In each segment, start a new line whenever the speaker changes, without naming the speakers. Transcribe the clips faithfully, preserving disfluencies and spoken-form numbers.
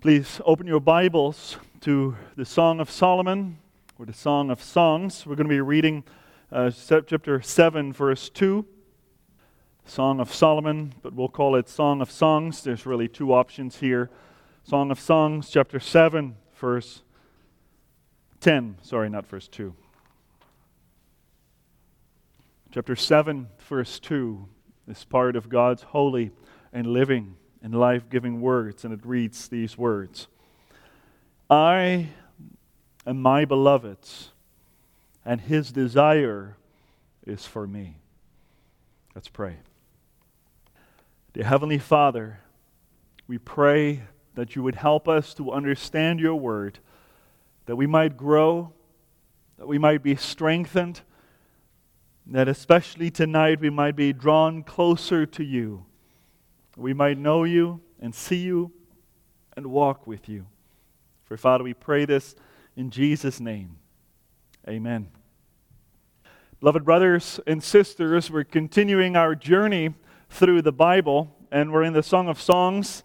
Please open your Bibles to the Song of Solomon, or the Song of Songs. We're going to be reading uh, chapter seven, verse two. Song of Solomon, but we'll call it Song of Songs. There's really two options here. Song of Songs, chapter seven, verse ten. Sorry, not verse two. Chapter seven, verse two is part of God's holy and living and life-giving words, and it reads these words: I am my beloved's, and his desire is for me. Let's pray. Dear Heavenly Father, we pray that you would help us to understand your word, that we might grow, that we might be strengthened, that especially tonight we might be drawn closer to you. We might know you and see you and walk with you. For Father, we pray this in Jesus' name. Amen. Beloved brothers and sisters, we're continuing our journey through the Bible, and we're in the Song of Songs.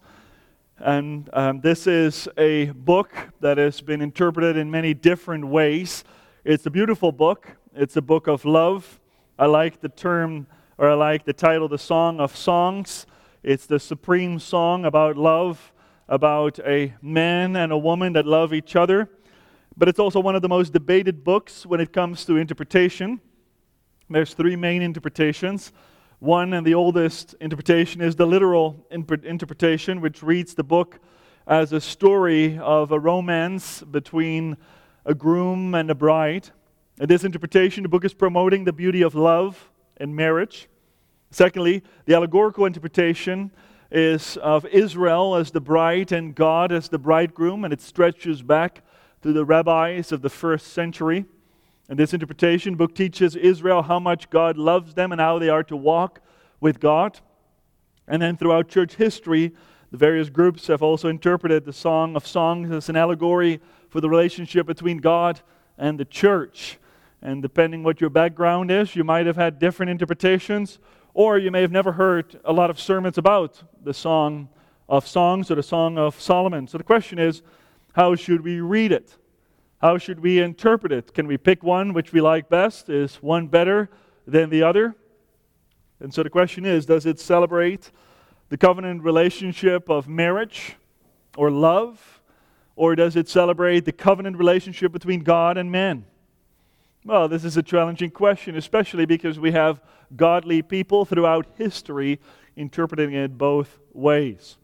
And um, this is a book that has been interpreted in many different ways. It's a beautiful book. It's a book of love. I like the term, or I like the title, the Song of Songs. It's the supreme song about love, about a man and a woman that love each other. But it's also one of the most debated books when it comes to interpretation. There's three main interpretations. One, and the oldest interpretation, is the literal interpretation, which reads the book as a story of a romance between a groom and a bride. In this interpretation, the book is promoting the beauty of love and marriage. Secondly, the allegorical interpretation is of Israel as the bride and God as the bridegroom, and it stretches back to the rabbis of the first century. In this interpretation, the book teaches Israel how much God loves them and how they are to walk with God. And then throughout church history, the various groups have also interpreted the Song of Songs as an allegory for the relationship between God and the church. And depending what your background is, you might have had different interpretations, or you may have never heard a lot of sermons about the Song of Songs or the Song of Solomon. So the question is, how should we read it? How should we interpret it? Can we pick one which we like best? Is one better than the other? And so the question is, does it celebrate the covenant relationship of marriage or love? Or does it celebrate the covenant relationship between God and man? Well, this is a challenging question, especially because we have godly people throughout history interpreting it both ways.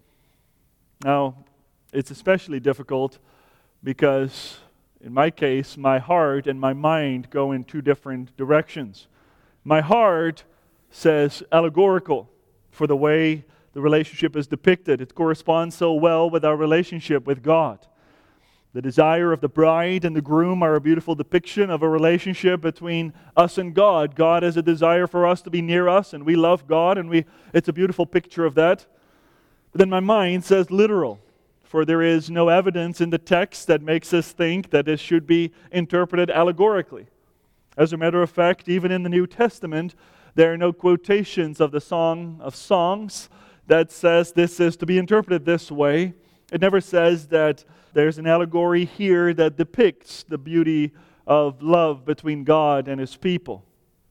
Now, it's especially difficult because, in my case, my heart and my mind go in two different directions. My heart says allegorical for the way the relationship is depicted. It corresponds so well with our relationship with God. The desire of the bride and the groom are a beautiful depiction of a relationship between us and God. God has a desire for us to be near us, and we love God, and we it's a beautiful picture of that. But then my mind says literal, for there is no evidence in the text that makes us think that this should be interpreted allegorically. As a matter of fact, even in the New Testament, there are no quotations of the Song of Songs that says this is to be interpreted this way. It never says that there's an allegory here that depicts the beauty of love between God and His people.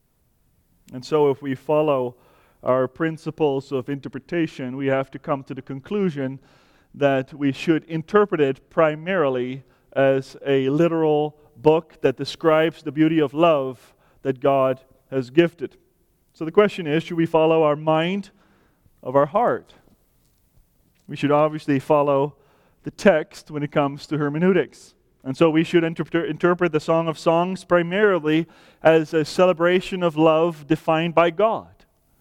And so if we follow our principles of interpretation, we have to come to the conclusion that we should interpret it primarily as a literal book that describes the beauty of love that God has gifted. So the question is, should we follow our mind of our heart? We should obviously follow the text when it comes to hermeneutics. And so we should inter- interpret the Song of Songs primarily as a celebration of love defined by God.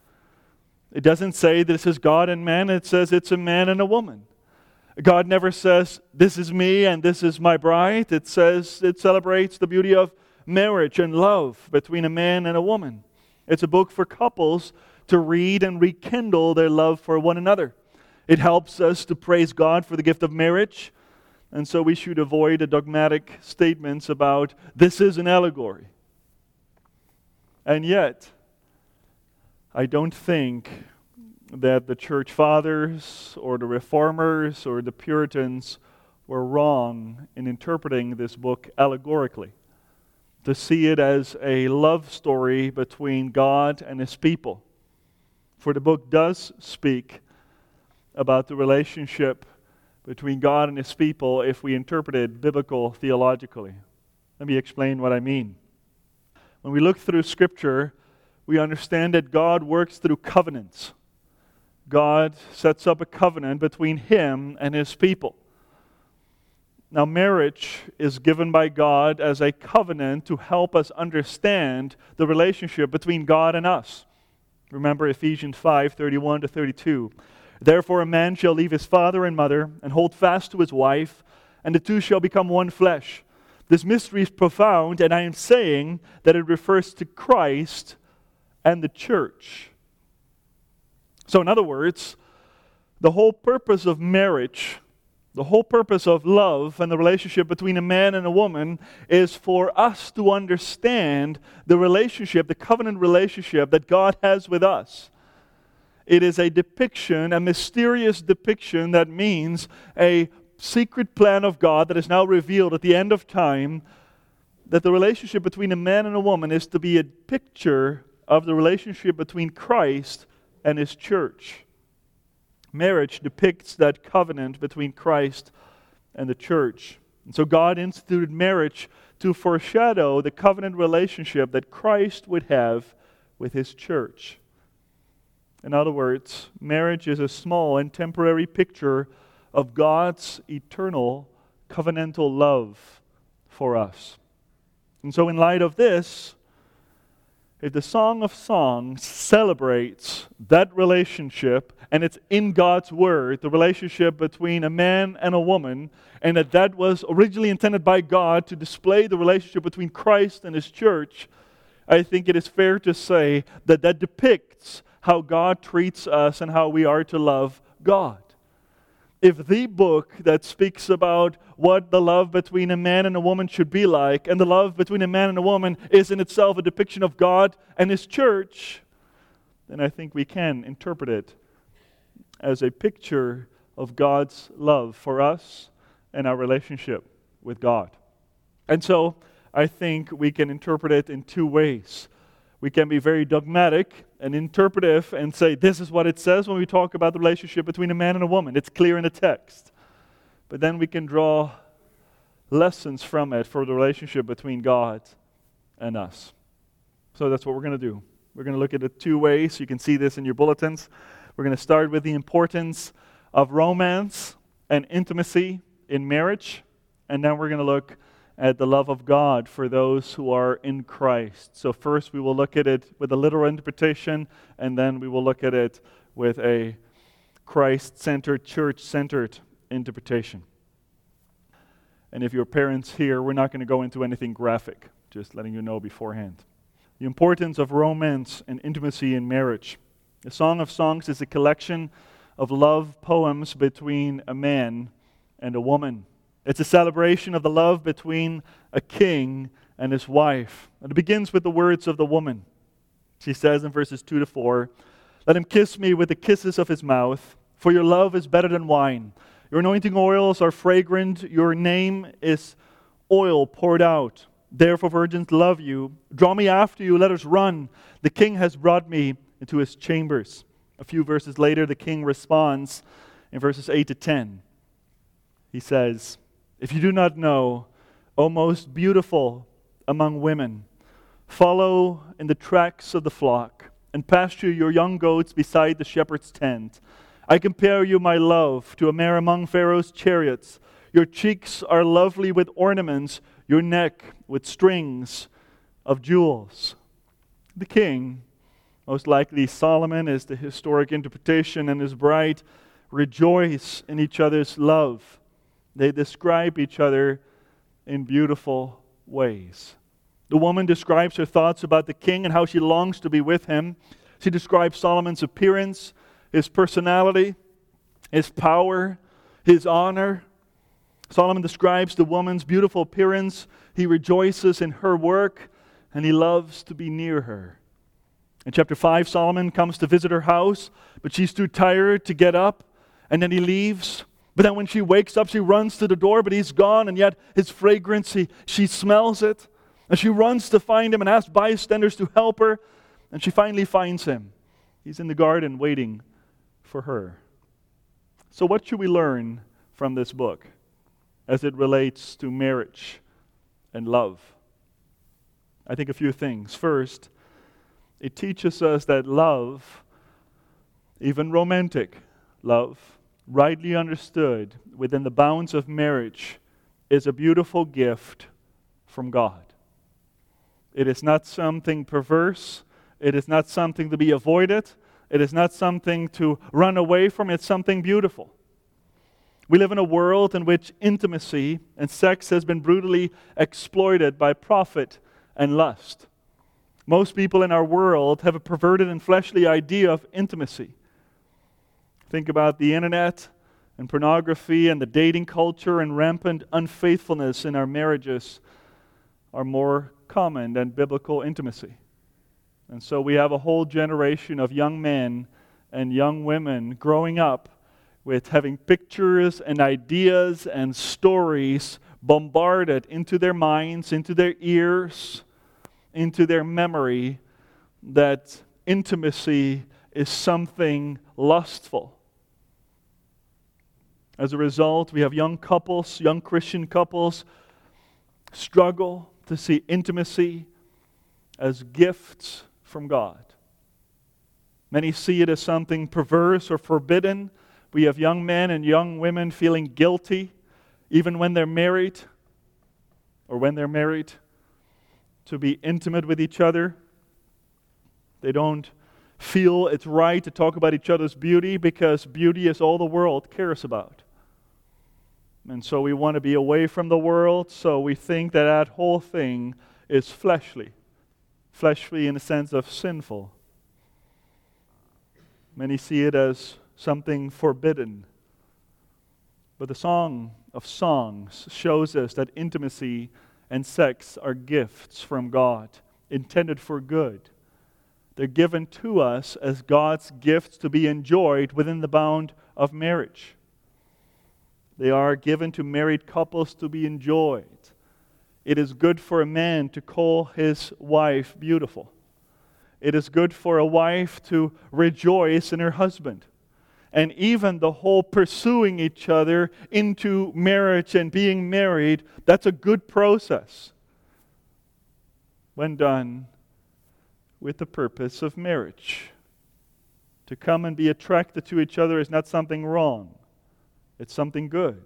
It doesn't say this is God and man, it says it's a man and a woman. God never says, this is me and this is my bride. It says it celebrates the beauty of marriage and love between a man and a woman. It's a book for couples to read and rekindle their love for one another. It helps us to praise God for the gift of marriage. And so we should avoid the dogmatic statements about this is an allegory. And yet, I don't think that the church fathers or the reformers or the Puritans we're wrong in interpreting this book allegorically, to see it as a love story between God and His people. For the book does speak about the relationship between God and His people if we interpret it biblical theologically. Let me explain what I mean. When we look through Scripture, we understand that God works through covenants. God sets up a covenant between Him and His people. Now, marriage is given by God as a covenant to help us understand the relationship between God and us. Remember Ephesians five, thirty-one to thirty-two. Therefore a man shall leave his father and mother and hold fast to his wife, and the two shall become one flesh. This mystery is profound, and I am saying that it refers to Christ and the church. So in other words, the whole purpose of marriage, the whole purpose of love and the relationship between a man and a woman is for us to understand the relationship, the covenant relationship that God has with us. It is a depiction, a mysterious depiction that means a secret plan of God that is now revealed at the end of time, that the relationship between a man and a woman is to be a picture of the relationship between Christ and His church. Marriage depicts that covenant between Christ and the church. And so God instituted marriage to foreshadow the covenant relationship that Christ would have with His church. In other words, marriage is a small and temporary picture of God's eternal covenantal love for us. And so in light of this, if the Song of Songs celebrates that relationship, and it's in God's Word, the relationship between a man and a woman, and that that was originally intended by God to display the relationship between Christ and His church, I think it is fair to say that that depicts how God treats us and how we are to love God. If the book that speaks about what the love between a man and a woman should be like, and the love between a man and a woman is in itself a depiction of God and His church, then I think we can interpret it as a picture of God's love for us and our relationship with God. And so I think we can interpret it in two ways. We can be very dogmatic and interpretive and say, this is what it says when we talk about the relationship between a man and a woman. It's clear in the text. But then we can draw lessons from it for the relationship between God and us. So that's what we're going to do. We're going to look at it two ways. You can see this in your bulletins. We're going to start with the importance of romance and intimacy in marriage. And then we're going to look at the love of God for those who are in Christ. So first we will look at it with a literal interpretation, and then we will look at it with a Christ-centered, church-centered interpretation. And if you're parents here, we're not going to go into anything graphic, just letting you know beforehand. The importance of romance and intimacy in marriage. The Song of Songs is a collection of love poems between a man and a woman. It's a celebration of the love between a king and his wife. And it begins with the words of the woman. She says in verses two to four, "Let him kiss me with the kisses of his mouth, for your love is better than wine. Your anointing oils are fragrant. Your name is oil poured out. Therefore virgins love you. Draw me after you, let us run. The king has brought me into his chambers." A few verses later, the king responds in verses eight to ten. He says, "If you do not know, O most beautiful among women, follow in the tracks of the flock and pasture your young goats beside the shepherd's tent. I compare you, my love, to a mare among Pharaoh's chariots. Your cheeks are lovely with ornaments, your neck with strings of jewels." The king, most likely Solomon is the historic interpretation, and his bride rejoice in each other's love. They describe each other in beautiful ways. The woman describes her thoughts about the king and how she longs to be with him. She describes Solomon's appearance, his personality, his power, his honor. Solomon describes the woman's beautiful appearance. He rejoices in her work, and he loves to be near her. In chapter five, Solomon comes to visit her house, but she's too tired to get up, and then he leaves. But then when she wakes up, she runs to the door, but he's gone, and yet his fragrance, he, she smells it. And she runs to find him and asks bystanders to help her. And she finally finds him. He's in the garden waiting for her. So what should we learn from this book as it relates to marriage and love? I think a few things. First, it teaches us that love, even romantic love, rightly understood within the bounds of marriage, is a beautiful gift from God. It is not something perverse. It is not something to be avoided. It is not something to run away from. It's something beautiful. We live in a world in which intimacy and sex has been brutally exploited by profit and lust. Most people in our world have a perverted and fleshly idea of intimacy. Think about the internet and pornography and the dating culture, and rampant unfaithfulness in our marriages are more common than biblical intimacy. And so we have a whole generation of young men and young women growing up with having pictures and ideas and stories bombarded into their minds, into their ears, into their memory, that intimacy is something lustful. As a result, we have young couples, young Christian couples, struggle to see intimacy as gifts from God. Many see it as something perverse or forbidden. We have young men and young women feeling guilty, even when they're married, or when they're married, to be intimate with each other. They don't feel it's right to talk about each other's beauty, because beauty is all the world cares about. And so we want to be away from the world, so we think that that whole thing is fleshly. Fleshly in the sense of sinful. Many see it as something forbidden. But the Song of Songs shows us that intimacy and sex are gifts from God, intended for good. They're given to us as God's gifts to be enjoyed within the bound of marriage. They are given to married couples to be enjoyed. It is good for a man to call his wife beautiful. It is good for a wife to rejoice in her husband. And even the whole pursuing each other into marriage and being married, that's a good process when done with the purpose of marriage. To come and be attracted to each other is not something wrong. It's something good.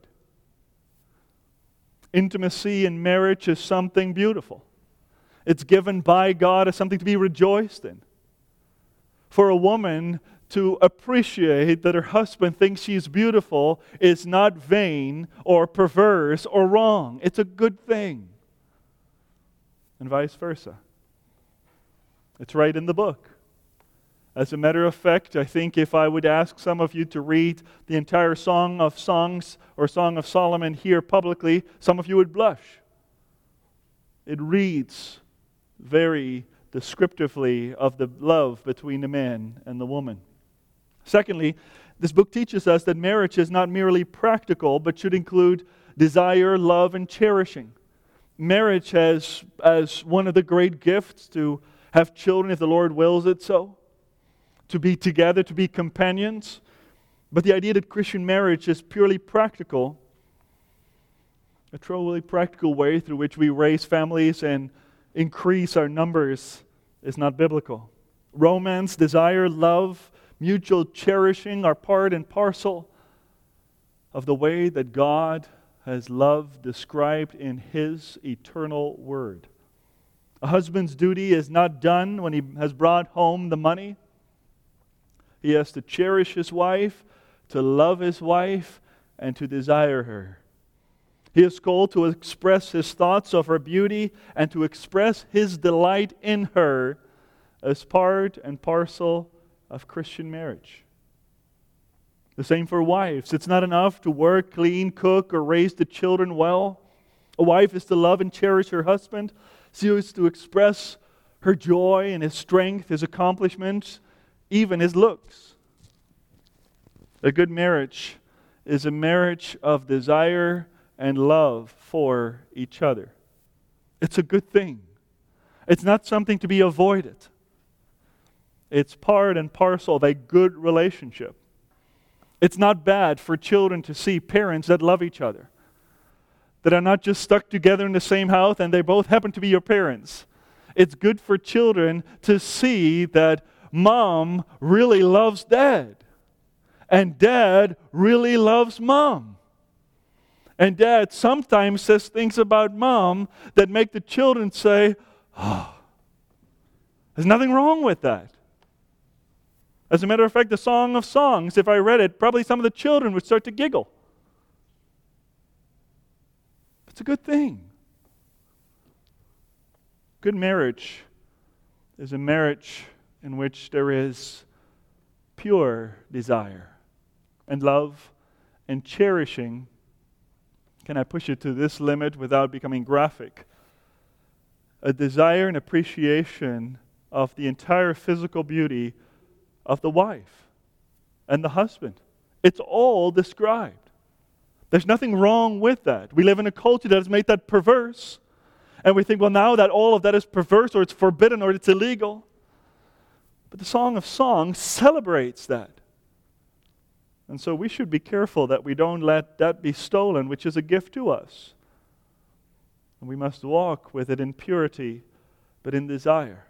Intimacy in marriage is something beautiful. It's given by God as something to be rejoiced in. For a woman to appreciate that her husband thinks she's beautiful is not vain or perverse or wrong. It's a good thing. And vice versa. It's right in the book. As a matter of fact, I think if I would ask some of you to read the entire Song of Songs or Song of Solomon here publicly, some of you would blush. It reads very descriptively of the love between the man and the woman. Secondly, this book teaches us that marriage is not merely practical, but should include desire, love, and cherishing. Marriage has as one of the great gifts to have children if the Lord wills it so, to be together, to be companions. But the idea that Christian marriage is purely practical, a truly practical way through which we raise families and increase our numbers, is not biblical. Romance, desire, love, mutual cherishing are part and parcel of the way that God has love described in His eternal Word. A husband's duty is not done when he has brought home the money. He has to cherish his wife, to love his wife, and to desire her. He is called to express his thoughts of her beauty and to express his delight in her as part and parcel of Christian marriage. The same for wives. It's not enough to work, clean, cook, or raise the children well. A wife is to love and cherish her husband. She is to express her joy in his strength, his accomplishments, even his looks. A good marriage is a marriage of desire and love for each other. It's a good thing. It's not something to be avoided. It's part and parcel of a good relationship. It's not bad for children to see parents that love each other, that are not just stuck together in the same house and they both happen to be your parents. It's good for children to see that mom really loves dad, and dad really loves mom. And dad sometimes says things about mom that make the children say, oh, there's nothing wrong with that. As a matter of fact, the Song of Songs, if I read it, probably some of the children would start to giggle. It's a good thing. Good marriage is a marriage in which there is pure desire and love and cherishing. Can I push it to this limit without becoming graphic? A desire and appreciation of the entire physical beauty of the wife and the husband. It's all described. There's nothing wrong with that. We live in a culture that has made that perverse. And we think, well, now that all of that is perverse or it's forbidden or it's illegal. But the Song of Songs celebrates that. And so we should be careful that we don't let that be stolen, which is a gift to us. And we must walk with it in purity, but in desire.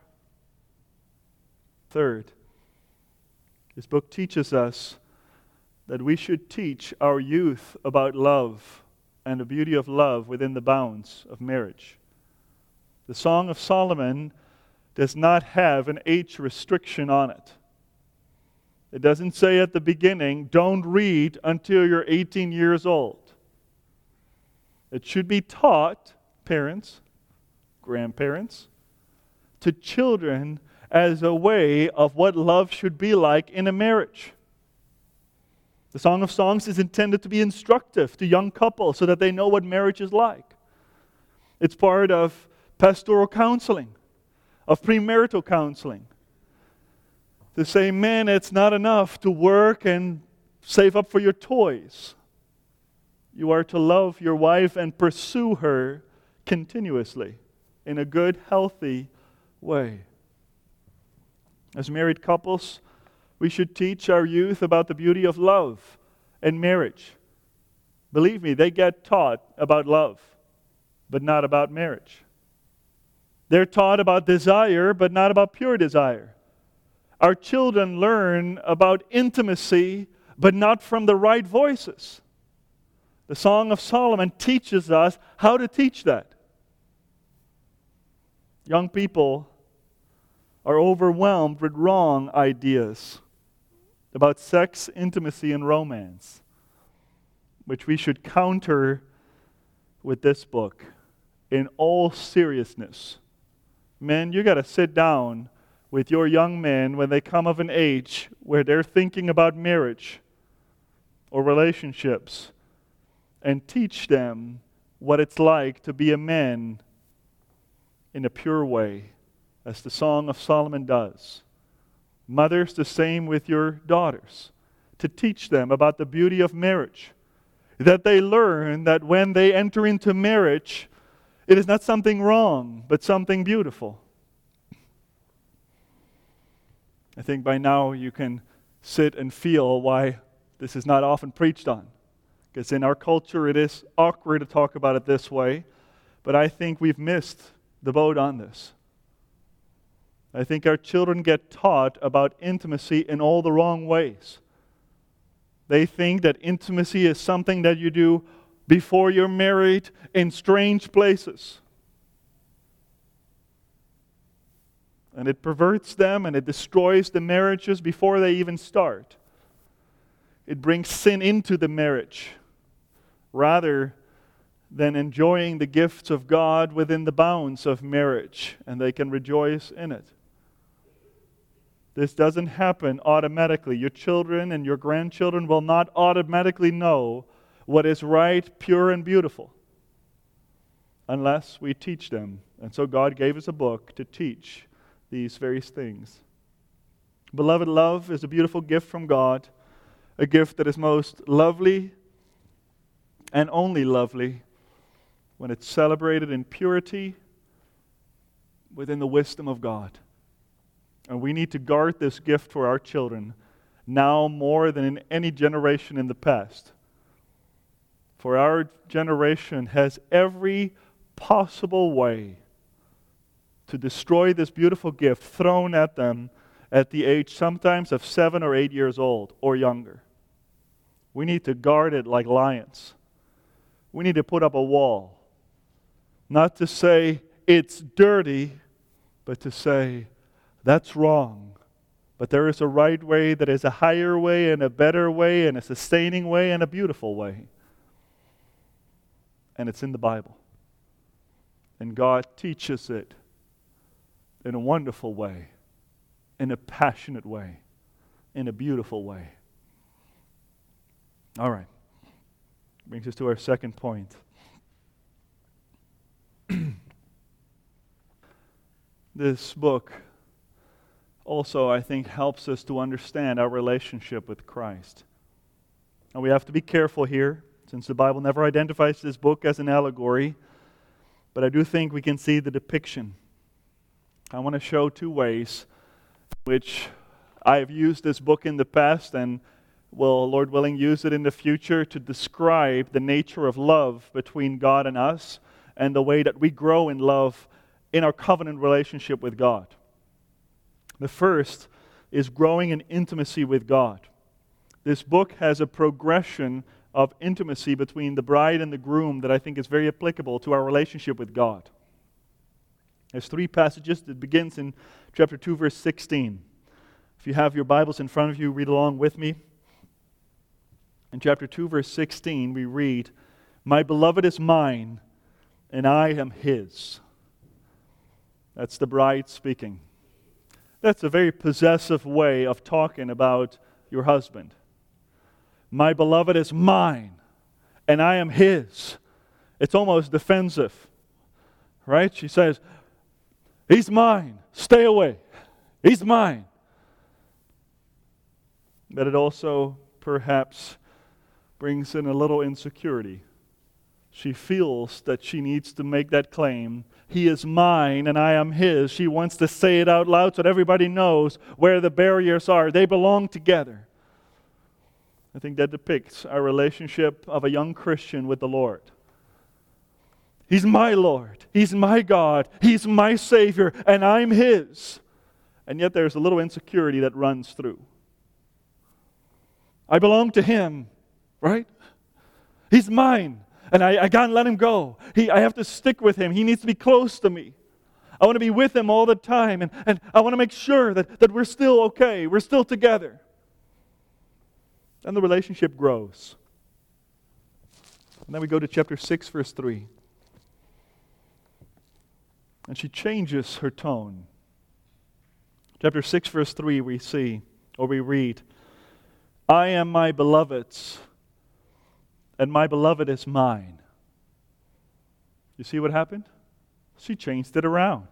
Third, this book teaches us that we should teach our youth about love and the beauty of love within the bounds of marriage. The Song of Solomon does not have an age restriction on it. It doesn't say at the beginning, don't read until you're eighteen years old. It should be taught, parents, grandparents, to children as a way of what love should be like in a marriage. The Song of Songs is intended to be instructive to young couples so that they know what marriage is like. It's part of pastoral counseling, of premarital counseling. To say, man, it's not enough to work and save up for your toys. You are to love your wife and pursue her continuously in a good, healthy way. As married couples, we should teach our youth about the beauty of love and marriage. Believe me, they get taught about love, but not about marriage. They're taught about desire, but not about pure desire. Our children learn about intimacy, but not from the right voices. The Song of Solomon teaches us how to teach that. Young people are overwhelmed with wrong ideas about sex, intimacy, and romance, which we should counter with this book in all seriousness. Men, you got to sit down with your young men when they come of an age where they're thinking about marriage or relationships and teach them what it's like to be a man in a pure way, as the Song of Solomon does. Mothers, the same with your daughters, to teach them about the beauty of marriage, that they learn that when they enter into marriage, it is not something wrong, but something beautiful. I think by now you can sit and feel why this is not often preached on. Because in our culture it is awkward to talk about it this way, but I think we've missed the boat on this. I think our children get taught about intimacy in all the wrong ways. They think that intimacy is something that you do before you're married in strange places. And it perverts them and it destroys the marriages before they even start. It brings sin into the marriage rather than enjoying the gifts of God within the bounds of marriage, and they can rejoice in it. This doesn't happen automatically. Your children and your grandchildren will not automatically know what is right, pure, and beautiful unless we teach them. And so God gave us a book to teach these various things. Beloved, love is a beautiful gift from God, a gift that is most lovely and only lovely when it's celebrated in purity within the wisdom of God. And we need to guard this gift for our children now more than in any generation in the past. For our generation has every possible way to destroy this beautiful gift thrown at them at the age sometimes of seven or eight years old or younger. We need to guard it like lions. We need to put up a wall. Not to say it's dirty, but to say that's wrong. But there is a right way that is a higher way and a better way and a sustaining way and a beautiful way. And it's in the Bible. And God teaches it in a wonderful way, in a passionate way, in a beautiful way. All right. Brings us to our second point. This book also, I think, helps us to understand our relationship with Christ. And we have to be careful here, since the Bible never identifies this book as an allegory, but I do think we can see the depiction. I want to show two ways in which I have used this book in the past and will, Lord willing, use it in the future to describe the nature of love between God and us and the way that we grow in love in our covenant relationship with God. The first is growing in intimacy with God. This book has a progression of intimacy between the bride and the groom that I think is very applicable to our relationship with God. There's three passages that begins in chapter two, verse sixteen. If you have your Bibles in front of you, read along with me. In chapter two, verse sixteen, we read, "My beloved is mine, and I am his." That's the bride speaking. That's a very possessive way of talking about your husband. My beloved is mine, and I am his. It's almost defensive, right? She says, he's mine, stay away. He's mine. But it also perhaps brings in a little insecurity. She feels that she needs to make that claim. He is mine and I am his. She wants to say it out loud so that everybody knows where the barriers are. They belong together. I think that depicts our relationship of a young Christian with the Lord. He's my Lord. He's my God. He's my Savior, and I'm his. And yet there's a little insecurity that runs through. I belong to him, right? He's mine. And I, I can't let him go. He, I have to stick with him. He needs to be close to me. I want to be with him all the time. And, and I want to make sure that, that we're still okay. We're still together. And the relationship grows. And then we go to chapter six, verse three. And she changes her tone. Chapter six, verse three, we see, or we read, I am my beloved's, and my beloved is mine. You see what happened? She changed it around.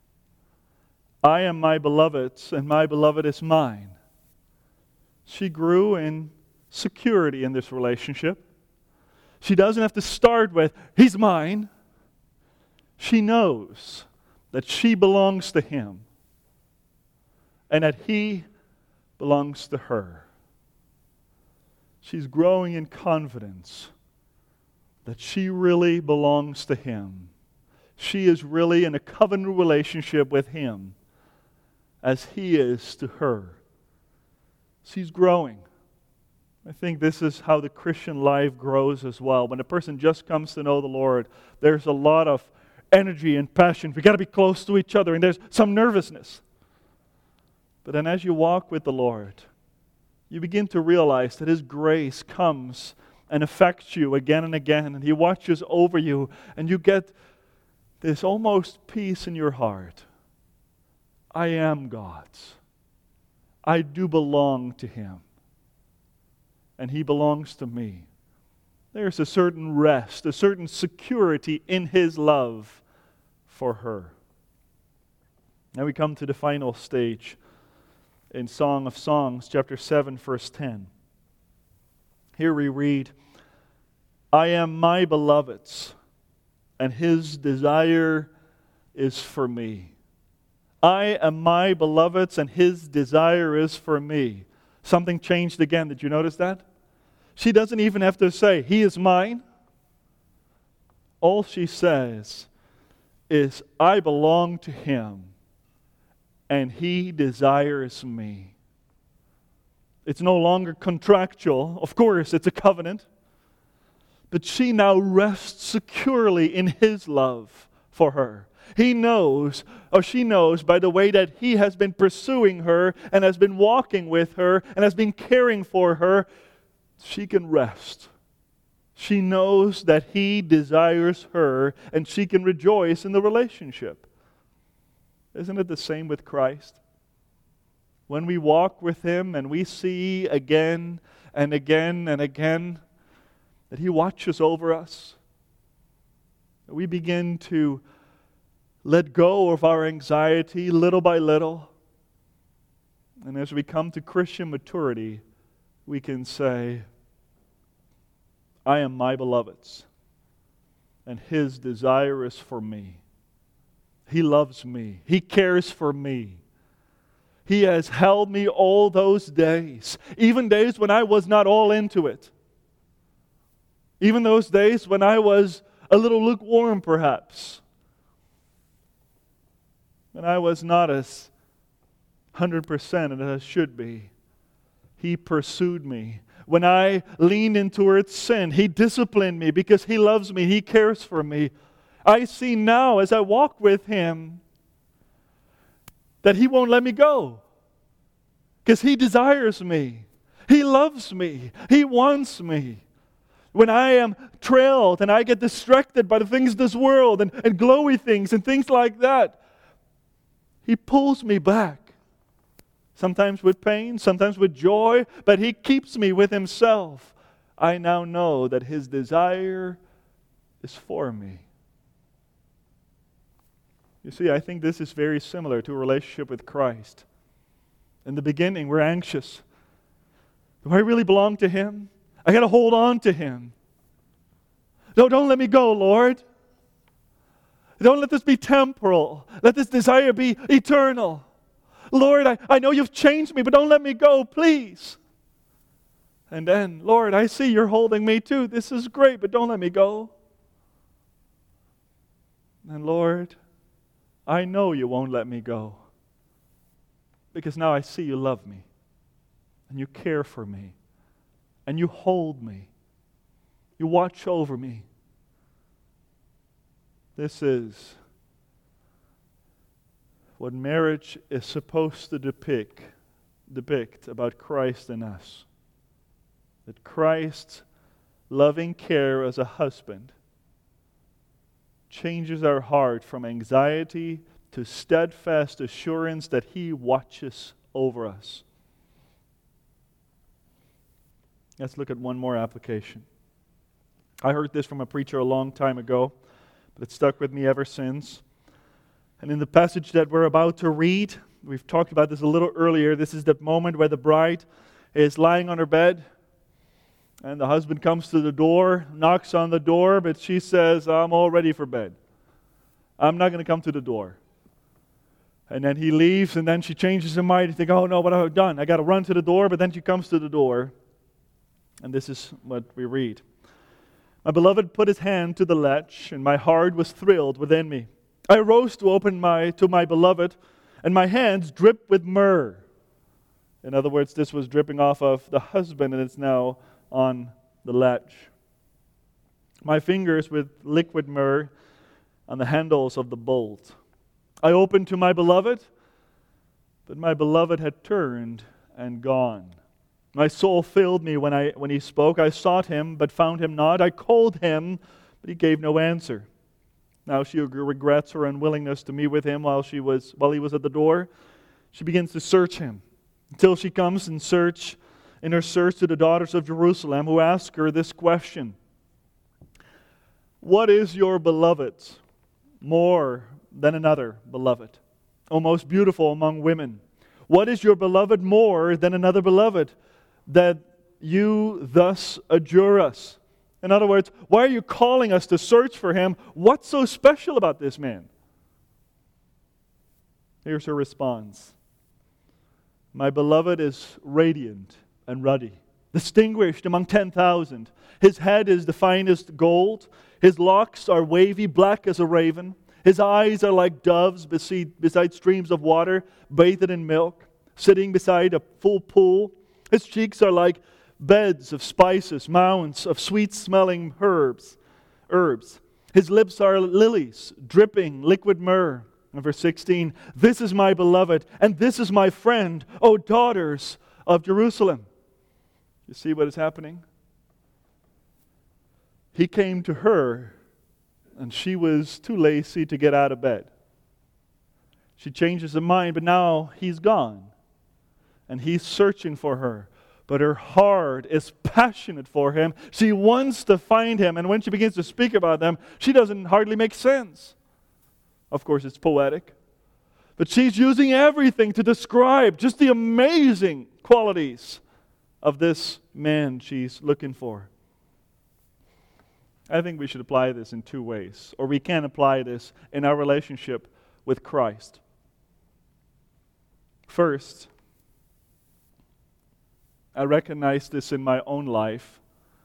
I am my beloved's, and my beloved is mine. She grew in security in this relationship. She doesn't have to start with, he's mine. She knows that she belongs to him and that he belongs to her. She's growing in confidence that she really belongs to him. She is really in a covenant relationship with him as he is to her. She's growing. I think this is how the Christian life grows as well. When a person just comes to know the Lord, there's a lot of energy and passion. We've got to be close to each other, and there's some nervousness. But then as you walk with the Lord, you begin to realize that his grace comes and affects you again and again, and he watches over you, and you get this almost peace in your heart. I am God's. I do belong to him, and he belongs to me. There's a certain rest, a certain security in his love for her. Now we come to the final stage in Song of Songs, chapter seven, verse ten. Here we read, I am my beloved's, and his desire is for me. I am my beloved's, and his desire is for me. Something changed again. Did you notice that? She doesn't even have to say, he is mine. All she says is, I belong to him, and he desires me. It's no longer contractual. Of course, it's a covenant. But she now rests securely in his love for her. He knows, or she knows, by the way that he has been pursuing her and has been walking with her and has been caring for her, she can rest. She knows that he desires her, and she can rejoice in the relationship. Isn't it the same with Christ? When we walk with him and we see again and again and again that he watches over us, we begin to let go of our anxiety little by little. And as we come to Christian maturity, we can say, I am my beloved's, and his desire is for me. He loves me. He cares for me. He has held me all those days, even days when I was not all into it. Even those days when I was a little lukewarm, perhaps. When I was not as one hundred percent as I should be. He pursued me. When I leaned into towards sin, he disciplined me because he loves me. He cares for me. I see now as I walk with him that he won't let me go. Because he desires me. He loves me. He wants me. When I am trailed and I get distracted by the things of this world and, and glowy things and things like that, he pulls me back. Sometimes with pain, sometimes with joy, but he keeps me with himself. I now know that his desire is for me. You see, I think this is very similar to a relationship with Christ. In the beginning, we're anxious. Do I really belong to him? I got to hold on to him. No, don't let me go, Lord. Don't let this be temporal. Let this desire be eternal. Lord, I, I know you've changed me, but don't let me go, please. And then, Lord, I see you're holding me too. This is great, but don't let me go. And Lord, I know you won't let me go. Because now I see you love me. And you care for me. And you hold me. You watch over me. This is what marriage is supposed to depict, depict about Christ in us. That Christ's loving care as a husband changes our heart from anxiety to steadfast assurance that he watches over us. Let's look at one more application. I heard this from a preacher a long time ago, but it's stuck with me ever since. And in the passage that we're about to read, we've talked about this a little earlier. This is the moment where the bride is lying on her bed, and the husband comes to the door, knocks on the door, but she says, I'm all ready for bed. I'm not going to come to the door. And then he leaves, and then she changes her mind. You think, oh no, what have I done? I got to run to the door, but then she comes to the door. And this is what we read. My beloved put his hand to the latch, and my heart was thrilled within me. I arose to open my to my beloved, and my hands dripped with myrrh. In other words, this was dripping off of the husband, and it's now on the latch. My fingers with liquid myrrh on the handles of the bolt. I opened to my beloved, but my beloved had turned and gone. My soul filled me when I when he spoke. I sought him, but found him not. I called him, but he gave no answer. Now she regrets her unwillingness to meet with him while she was while he was at the door. She begins to search him until she comes in search in her search to the daughters of Jerusalem, who ask her this question: what is your beloved more than another beloved? O most beautiful among women, what is your beloved more than another beloved, that you thus adjure us? In other words, why are you calling us to search for him? What's so special about this man? Here's her response. My beloved is radiant and ruddy, distinguished among ten thousand. His head is the finest gold. His locks are wavy, black as a raven. His eyes are like doves beside, beside streams of water, bathed in milk, sitting beside a full pool. His cheeks are like beds of spices, mounds of sweet-smelling herbs. Herbs. His lips are lilies, dripping liquid myrrh. And verse sixteen, this is my beloved, and this is my friend, O daughters of Jerusalem. You see what is happening? He came to her, and she was too lazy to get out of bed. She changes her mind, but now he's gone. And he's searching for her. But her heart is passionate for him. She wants to find him. And when she begins to speak about them, she doesn't hardly make sense. Of course, it's poetic. But she's using everything to describe just the amazing qualities of this man she's looking for. I think we should apply this in two ways. Or we can apply this in our relationship with Christ. First, I recognize this in my own life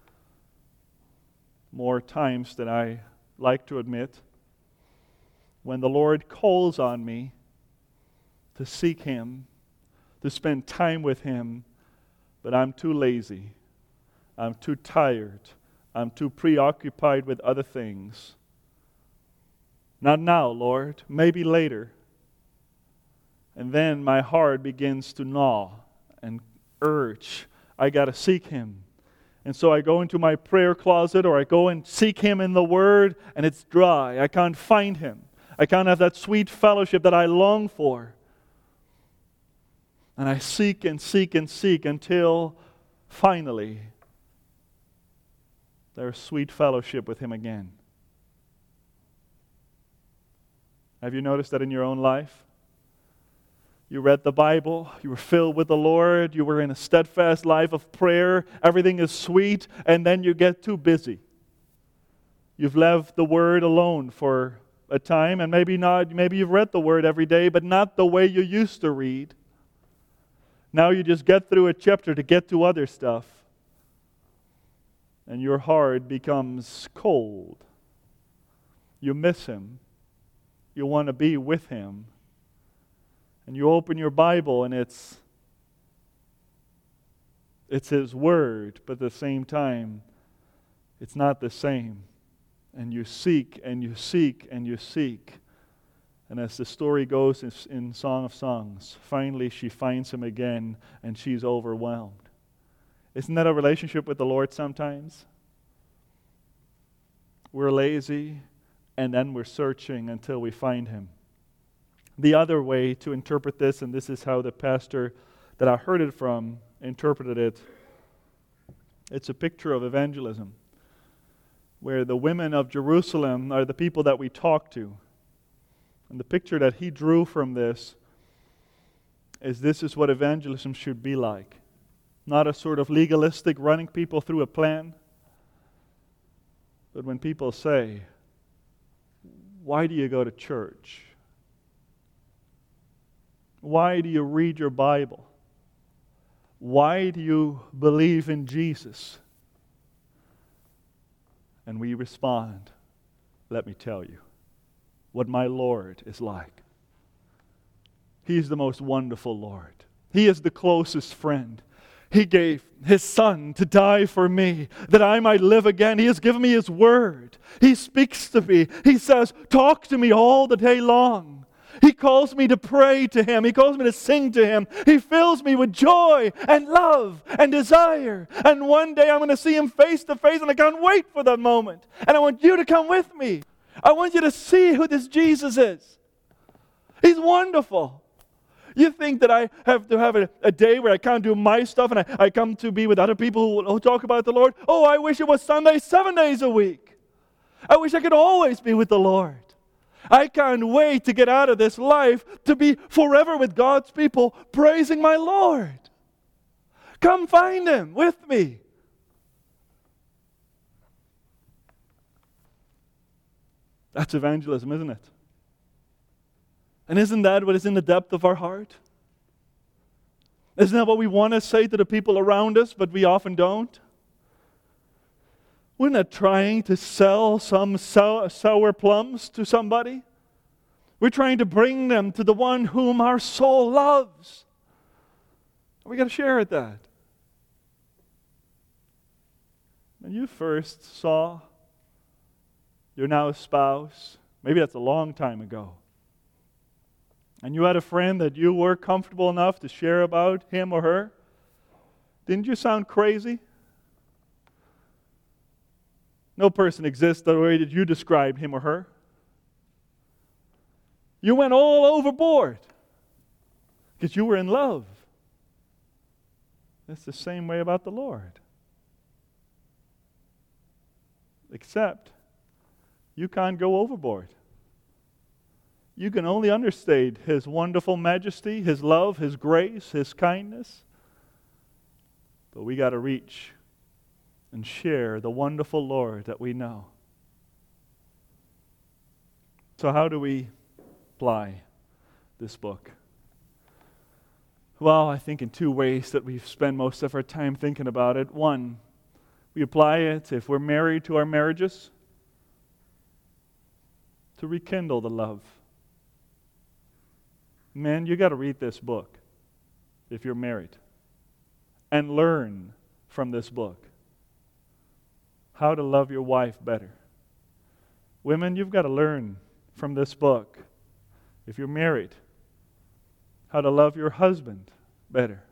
more times than I like to admit. When the Lord calls on me to seek him, to spend time with him, but I'm too lazy, I'm too tired, I'm too preoccupied with other things. Not now, Lord, maybe later. And then my heart begins to gnaw and urge, I got to seek him. And so I go into my prayer closet, or I go and seek him in the Word, and it's dry. I can't find him. I can't have that sweet fellowship that I long for. And I seek and seek and seek until finally there's sweet fellowship with him again. Have you noticed that in your own life? You read the Bible, you were filled with the Lord, you were in a steadfast life of prayer, everything is sweet, and then you get too busy. You've left the Word alone for a time, and maybe not, maybe you've read the Word every day, but not the way you used to read. Now you just get through a chapter to get to other stuff, and your heart becomes cold. You miss him. You want to be with him. And you open your Bible and it's it's his word, but at the same time, it's not the same. And you seek and you seek and you seek. And as the story goes in, in Song of Songs, finally she finds him again and she's overwhelmed. Isn't that a relationship with the Lord sometimes? We're lazy and then we're searching until we find him. The other way to interpret this, and this is how the pastor that I heard it from interpreted it, it's a picture of evangelism, where the women of Jerusalem are the people that we talk to. And the picture that he drew from this is this is what evangelism should be like. Not a sort of legalistic running people through a plan, but when people say, why do you go to church? Why do you read your Bible? Why do you believe in Jesus? And we respond, let me tell you what my Lord is like. He is the most wonderful Lord. He is the closest friend. He gave His Son to die for me, that I might live again. He has given me His Word. He speaks to me. He says, talk to me all the day long. He calls me to pray to Him. He calls me to sing to Him. He fills me with joy and love and desire. And one day I'm going to see Him face to face, and I can't wait for that moment. And I want you to come with me. I want you to see who this Jesus is. He's wonderful. You think that I have to have a, a day where I can't do my stuff and I, I come to be with other people who, who talk about the Lord? Oh, I wish it was Sunday seven days a week. I wish I could always be with the Lord. I can't wait to get out of this life to be forever with God's people praising my Lord. Come find Him with me. That's evangelism, isn't it? And isn't that what is in the depth of our heart? Isn't that what we want to say to the people around us, but we often don't? We're not trying to sell some sour, sour plums to somebody. We're trying to bring them to the one whom our soul loves. We got to share at that. When you first saw your now spouse, maybe that's a long time ago, and you had a friend that you were comfortable enough to share about him or her, didn't you sound crazy? No person exists the way that you described him or her. You went all overboard because you were in love. It's the same way about the Lord. Except you can't go overboard. You can only understate His wonderful majesty, His love, His grace, His kindness. But we got to reach and share the wonderful Lord that we know. So how do we apply this book? Well, I think in two ways that we've spent most of our time thinking about it. One, we apply it if we're married to our marriages, to rekindle the love. Men, you got to read this book if you're married and learn from this book how to love your wife better. Women, you've got to learn from this book, if you're married, how to love your husband better.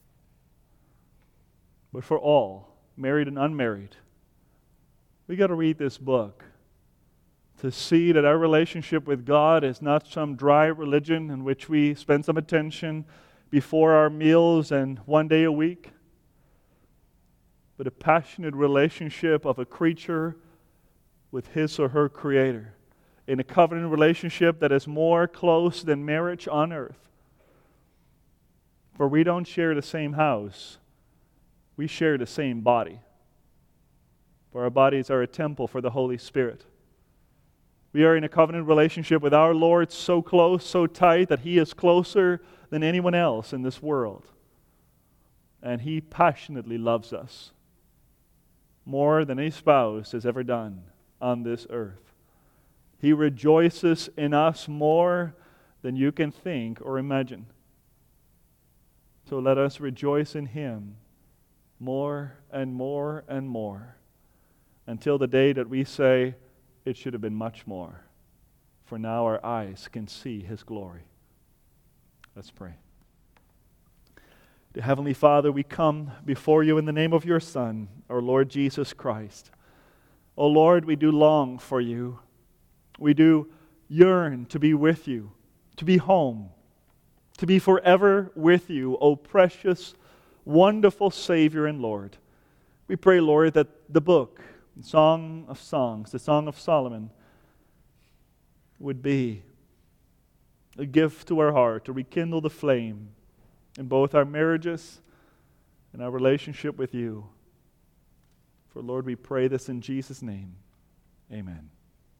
But for all, married and unmarried, we got to read this book to see that our relationship with God is not some dry religion in which we spend some attention before our meals and one day a week, but a passionate relationship of a creature with his or her Creator, in a covenant relationship that is more close than marriage on earth. For we don't share the same house, we share the same body. For our bodies are a temple for the Holy Spirit. We are in a covenant relationship with our Lord, so close, so tight, that He is closer than anyone else in this world. And He passionately loves us more than any spouse has ever done on this earth. He rejoices in us more than you can think or imagine. So let us rejoice in Him more and more and more until the day that we say, it should have been much more, for now our eyes can see His glory. Let's pray. Dear Heavenly Father, we come before You in the name of Your Son, our Lord Jesus Christ. O Lord, we do long for You. We do yearn to be with You, to be home, to be forever with You, O precious, wonderful Savior and Lord. We pray, Lord, that the book, the Song of Songs, the Song of Solomon, would be a gift to our heart to rekindle the flame in both our marriages and our relationship with You. For Lord, we pray this in Jesus' name. Amen.